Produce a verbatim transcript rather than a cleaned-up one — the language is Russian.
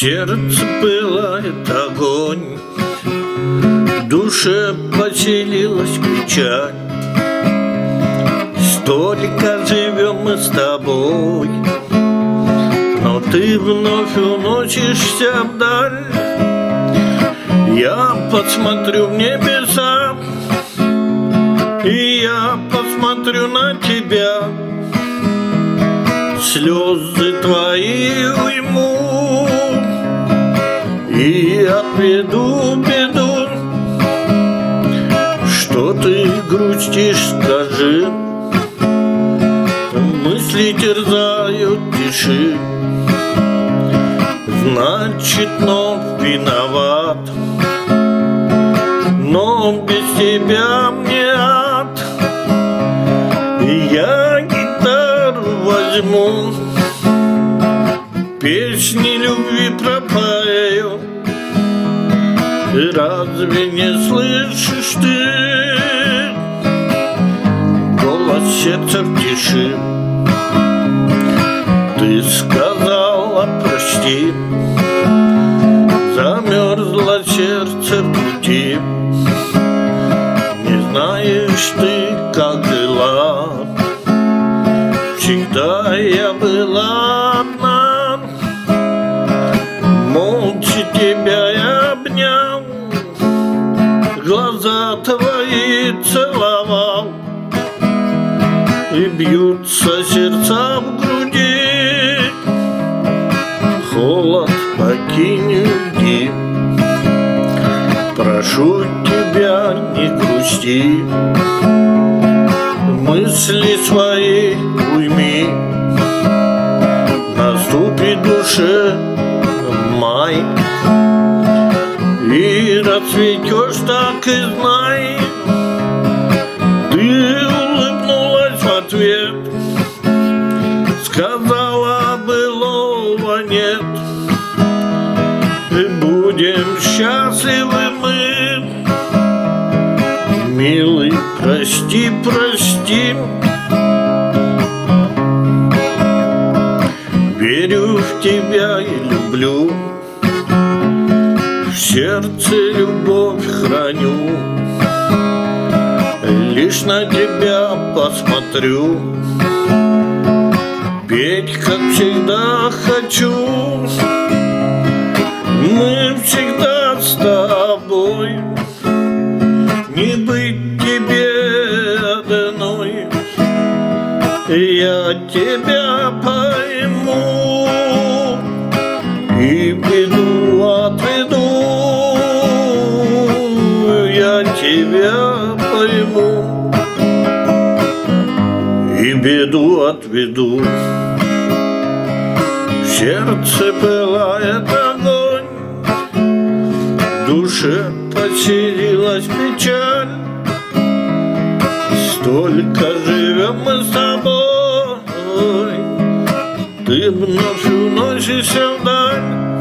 сердце пылает огонь, в душе поселилась печаль. Столько живем мы с тобой, но ты вновь уносишься вдаль. Я посмотрю в небеса, и я посмотрю на тебя. Слезы твои уйму и отведу беду. Что ты грустишь, скажи, мысли терзают тиши. Значит, вновь виноват, но без тебя мне ад. Я гитару возьму, песни любви пропою. Разве не слышишь ты голос сердца в тиши? Ты сказала прости, замерзло сердце в пути. Не знаешь ты, как жила, всегда я была одна. Молча тебя я обнял, глаза твои целовал, и бьются сердца в груди. Холод покинь, уйди, прошу тебя, не грусти. Мысли свои уйми, наступит душе май, и расцветешь, так и знай. Ты улыбнулась в ответ, сказала, былого нет. И будем счастливы мы, милый, прости, прости. Верю в тебя и люблю, в сердце любовь храню. Лишь на тебя посмотрю, петь, как всегда, хочу. Мы всегда с тобой, не быть тебе одной. Я тебя пойму и беду отведу. Я тебя пойму и беду отведу. В сердце пылает огонь, в душе поселилась печаль. Столько живем мы с тобой, ты вновь уносишься вдаль.